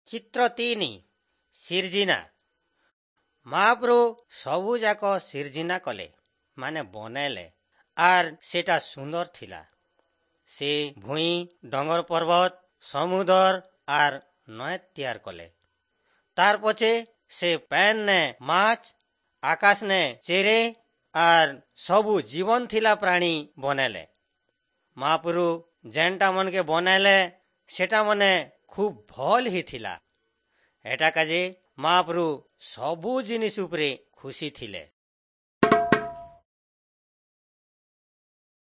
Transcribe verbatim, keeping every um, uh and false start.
ଚିତ୍ର ତିନି ସିର୍ଜିନା। ମହାପ୍ରଭୁ ସବୁ ଯାକ ସିର୍ଜିନା କଲେ, ମାନେ ବନେଇଲେ, ଆର୍ ସେଟା ସୁନ୍ଦର ଥିଲା। ସେ ଭୂଇଁ, ଡଙ୍ଗର ପର୍ବତ, ସମୁଦର ଆର୍ ନଈ ତିଆର କଲେ। ତାର ପଛେ ସେ ପେନ୍ ନେ ମାଛ, ଆକାଶ ନେ ଚେରେ ଆର୍ ସବୁ ଜୀବନ ଥିଲା ପ୍ରାଣୀ ବନେଇଲେ। ମହାପ୍ରଭୁ ଯେନ୍ଟା ମନକେ ବନେଇଲେ ସେଟା ମନେ ଖୁବ ଭଲ ହେଇଥିଲା। ଏଟା କାଜେ ମହାପ୍ରଭୁ ସବୁ ଜିନିଷ ଉପରେ ଖୁସି ଥିଲେ।